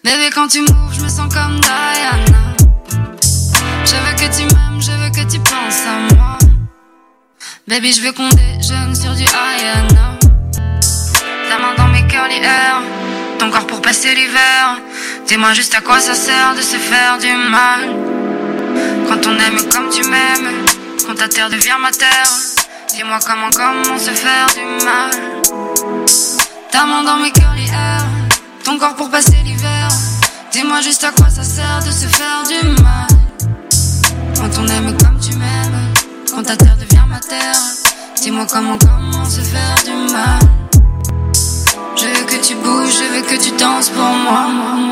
Bébé, quand tu m'ouvres, je me sens comme Diana. Je veux que tu m'aimes, je veux que tu penses à moi. Baby, je veux qu'on déjeune sur du Ayana. Ta main dans mes curly hair, ton corps pour passer l'hiver. Dis-moi juste à quoi ça sert de se faire du mal. Quand on aime comme tu m'aimes, quand ta terre devient ma terre. Dis-moi comment se faire du mal. Ta main dans mes curly hair, ton corps pour passer l'hiver. Dis-moi juste à quoi ça sert de se faire du mal. Quand on aime comme tu m'aimes, quand ta terre devient ma terre. Dis-moi comment se faire du mal. Je veux que tu bouges, je veux que tu danses pour moi.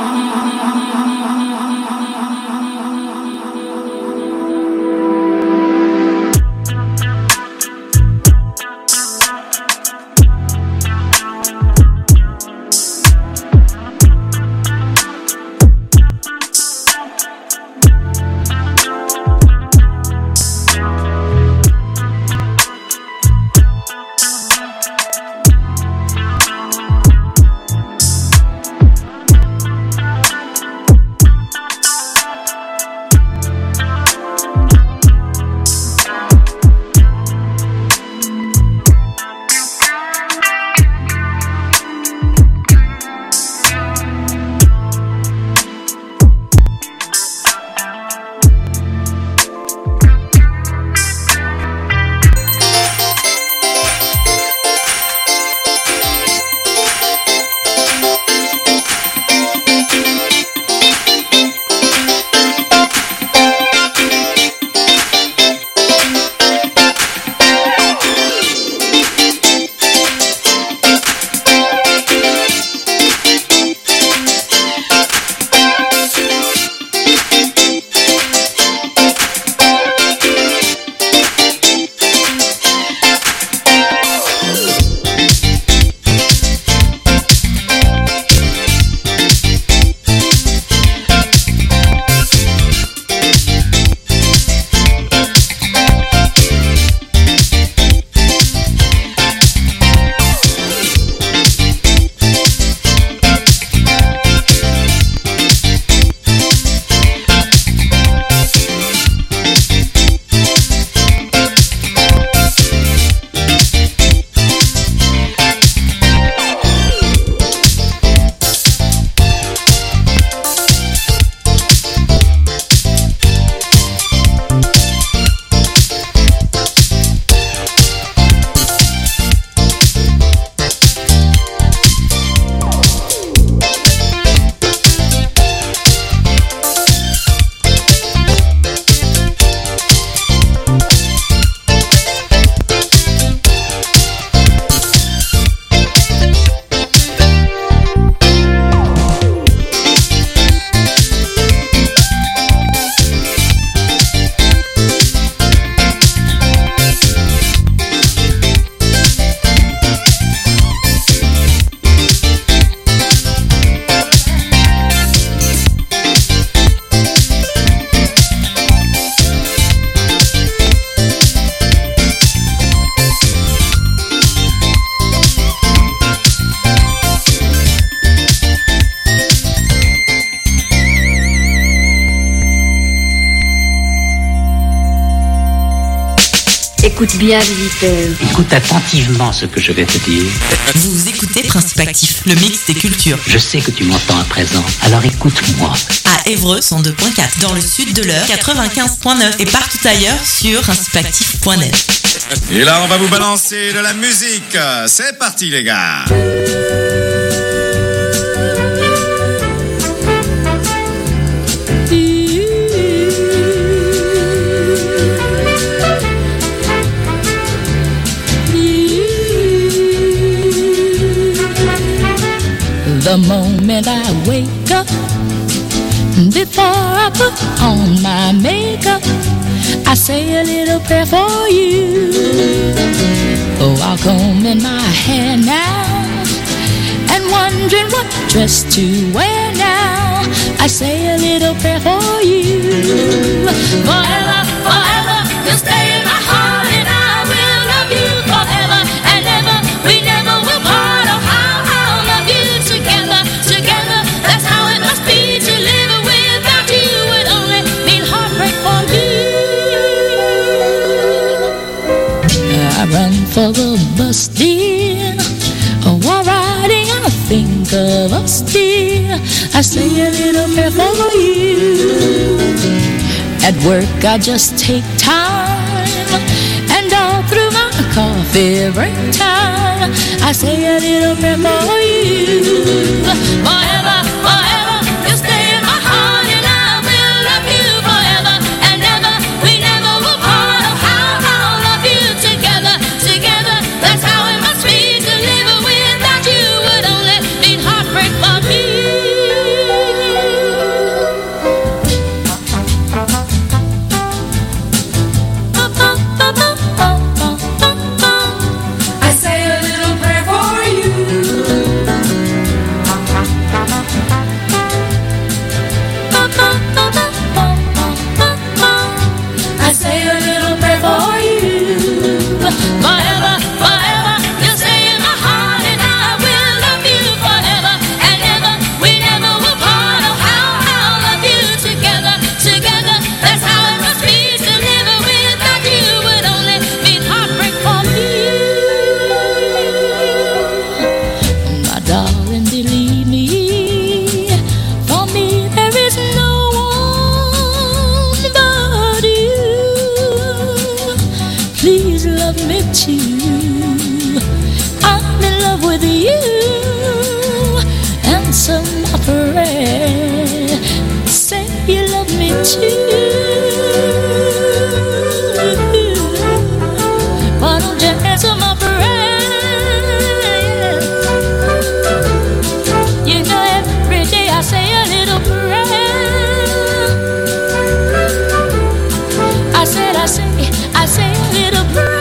Écoute bien, visiteur. Écoute attentivement ce que je vais te dire. Vous écoutez Principe Actif, le mix des cultures. Je sais que tu m'entends à présent, alors écoute-moi. À Évreux, 102.4, dans le sud de l'Eure, 95.9 et partout ailleurs sur principeactif.net. Et là, on va vous balancer de la musique. C'est parti, les gars. The moment I wake up, before I put on my makeup, I say a little prayer for you. Oh, I'll comb in my hair now, and wondering what dress to wear now. I say a little prayer for you. Forever, forever, you'll stay in my heart, and I will love you forever and ever. We never will part. Oh, how I'll love you together, together. That's how it must be. of us, dear, I say a little prayer for you. At work I just take time, and all through my coffee break time, I say a little prayer for you. Forever, forever, you stay in my heart, and I will love you forever and ever. We never will part. Oh, how I'll love you together, together. That's how it must be to live without you. Would only mean heartbreak for me. I say a little prayer for you. I say a little prayer for you. Forever, forever, you stay in my heart, and I will love you forever and ever. We never will part. Oh, how I'll love you together, together. That's how it must be to live without you. Would only mean heartbreak for me. My darling, believe me, for me there is no one but you. Please love me too. I'm in love with you. Answer my prayer. Say you love me too. Why don't you answer my prayer? You know every day I say a little prayer. I say a little prayer.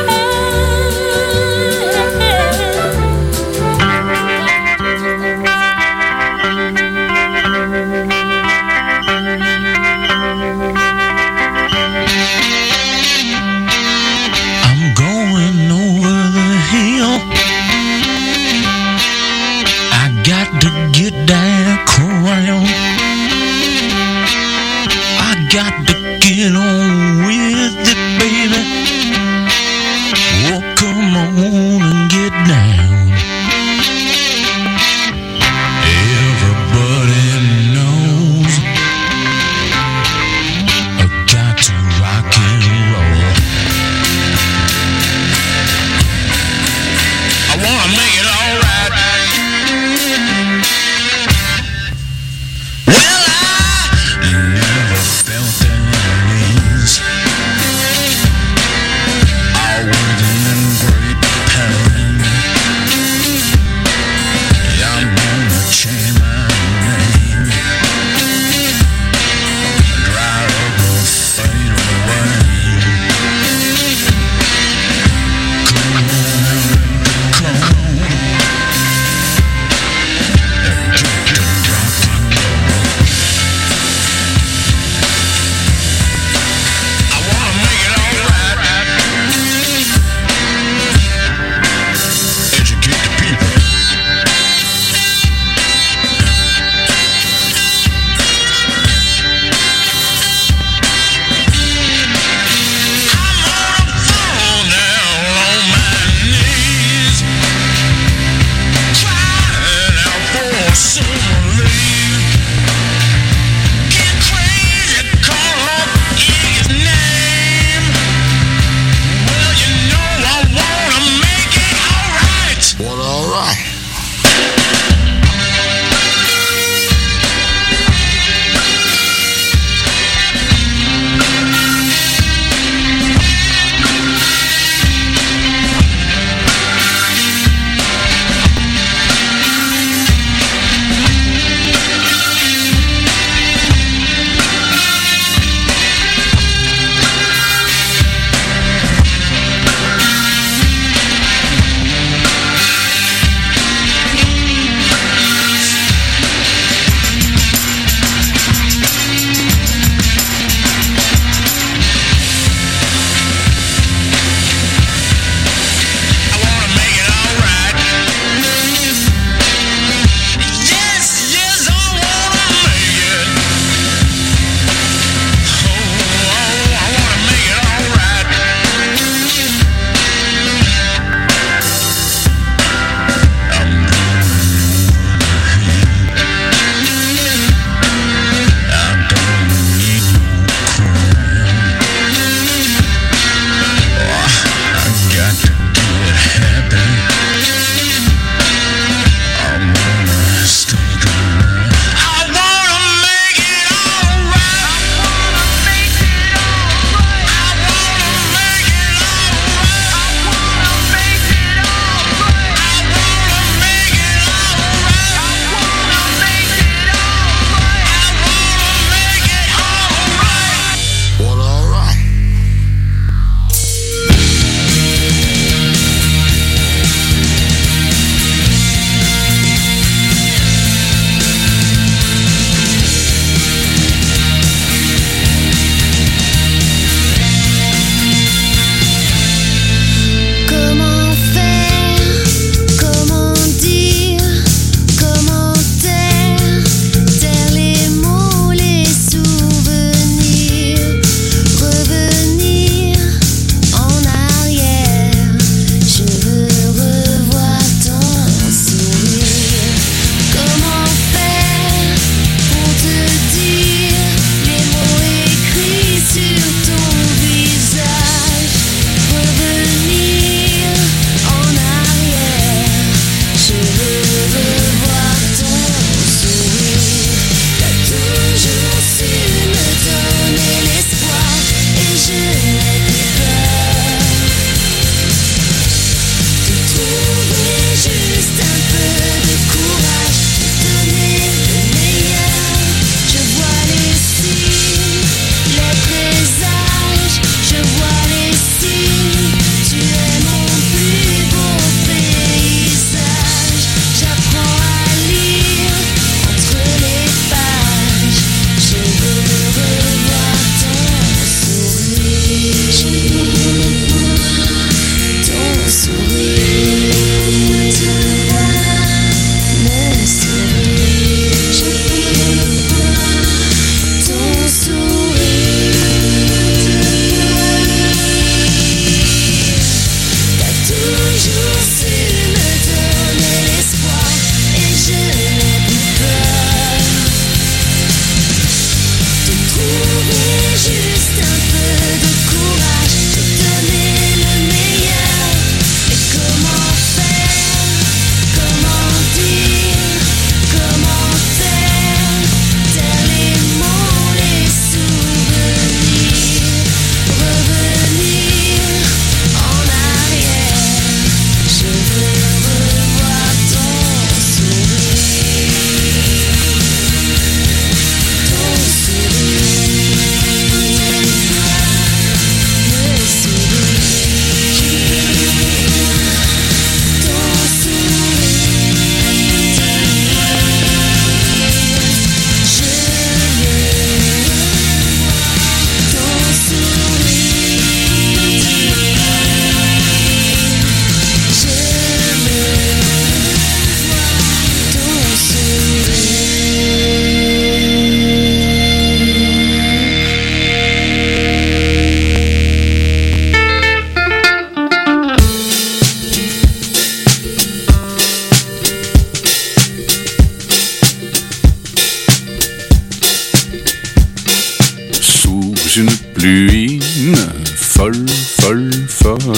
une pluie folle, folle, folle.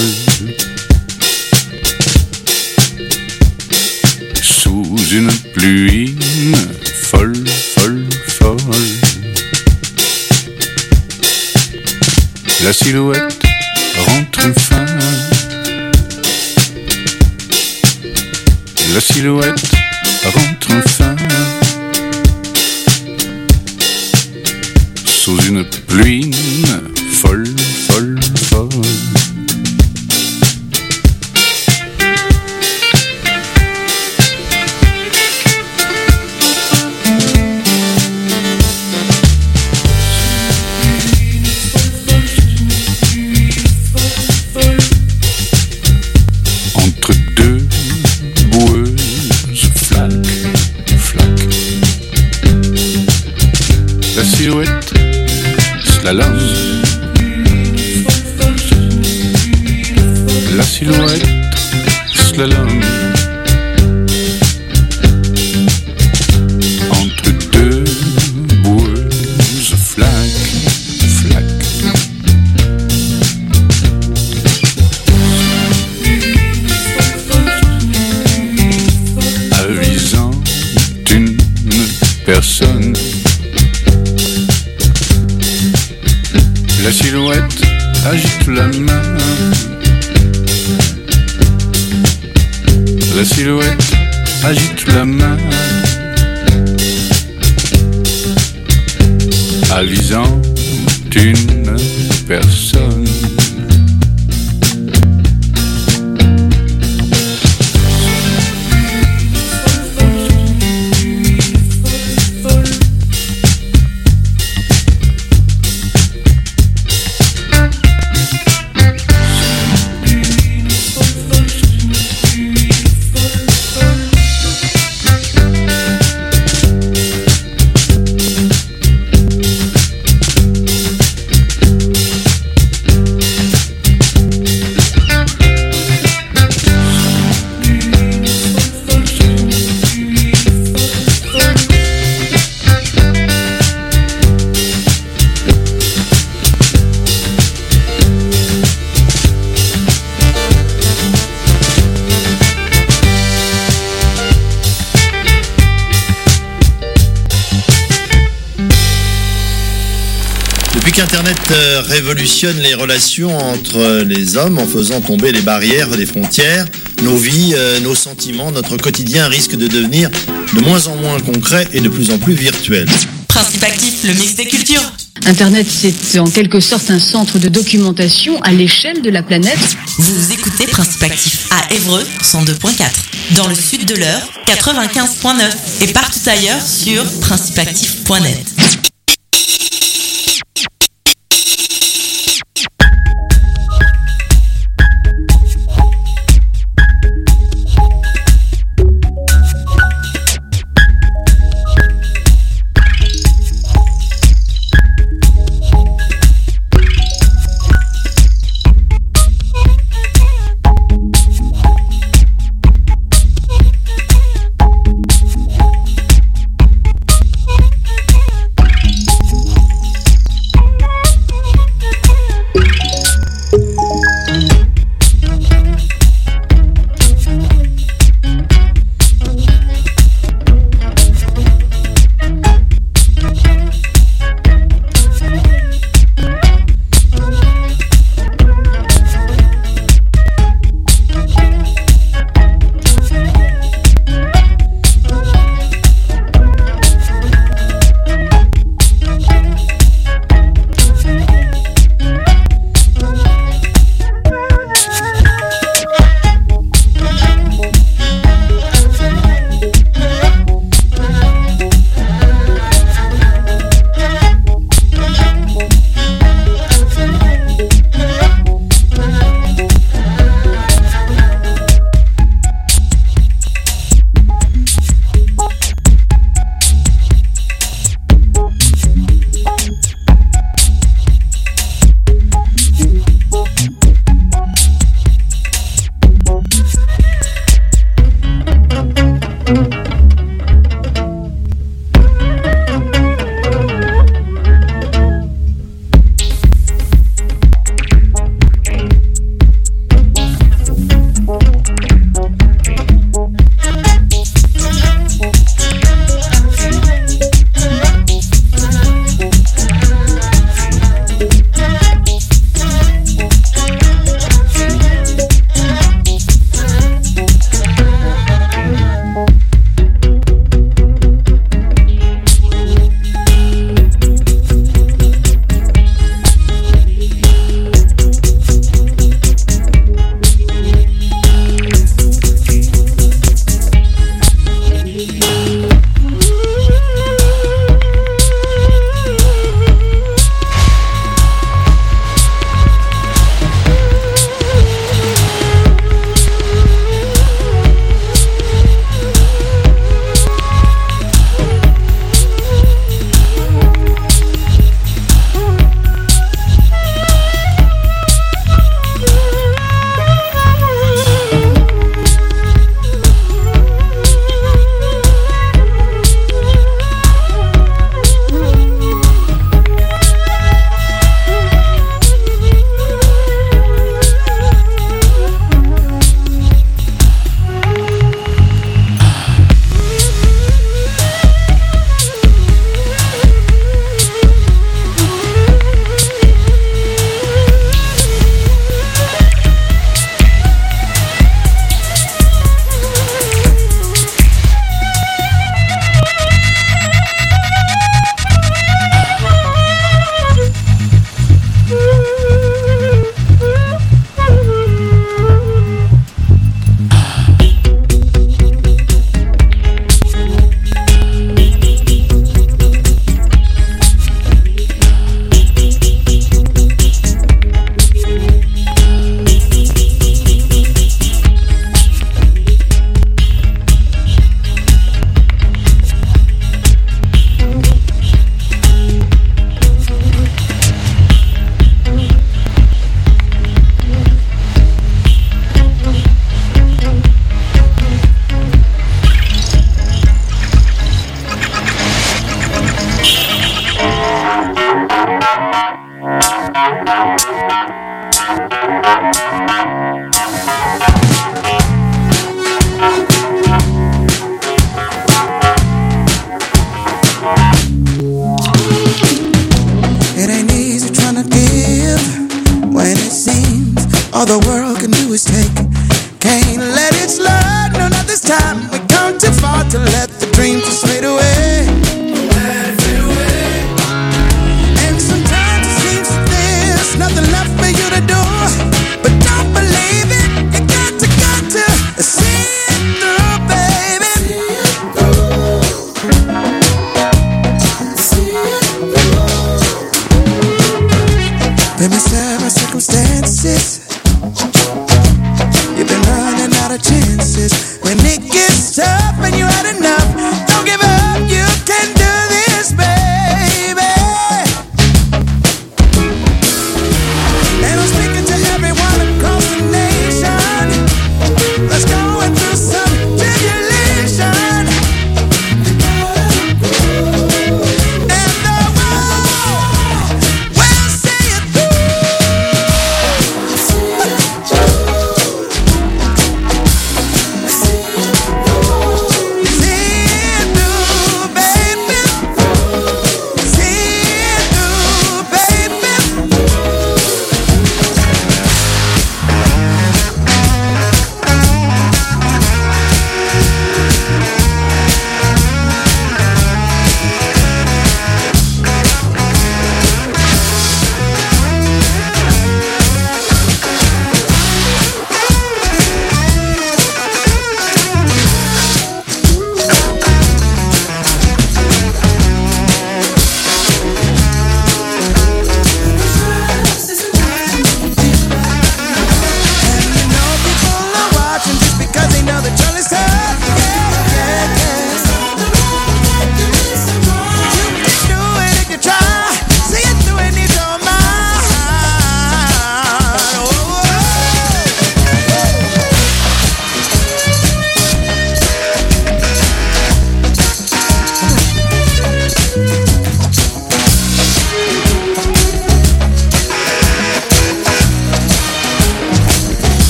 Sous une pluie folle, folle, folle. La silhouette rentre enfin. La silhouette rentre enfin. Sous une pluie folle, folle, folle. Entre deux boueuses, flac, flac. La silhouette slalom. La silhouette slalom. Entre deux boueuses, flac, flac. Avisant une personne. La silhouette agite la main. La silhouette agite la main. Avisant une personne. Internet révolutionne les relations entre les hommes en faisant tomber les barrières des frontières. Nos vies, nos sentiments, notre quotidien risquent de devenir de moins en moins concrets et de plus en plus virtuels. Principe actif, le mix des cultures. Internet, c'est en quelque sorte un centre de documentation à l'échelle de la planète. Vous écoutez Principe actif à Évreux 102.4, dans le sud de l'Eure 95.9 et partout ailleurs sur principeactif.net.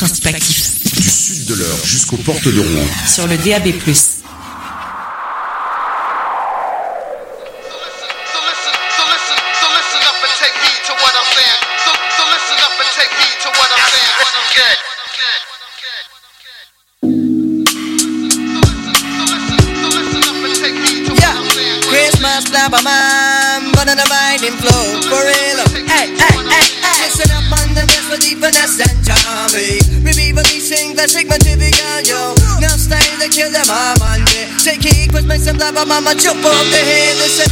Principe Actif. Du sud de l'Eure jusqu'aux portes de Rouen. Sur le DAB+. Christmas flapper man, but in the binding flow, for real. Hey, hey, hey, hey. Listen up on the best for deepness and charming. Revivalry sing the stigma trivial, yo. Now style to kill them all, man. Take it, cause make some flapper mama jump off the head. Listen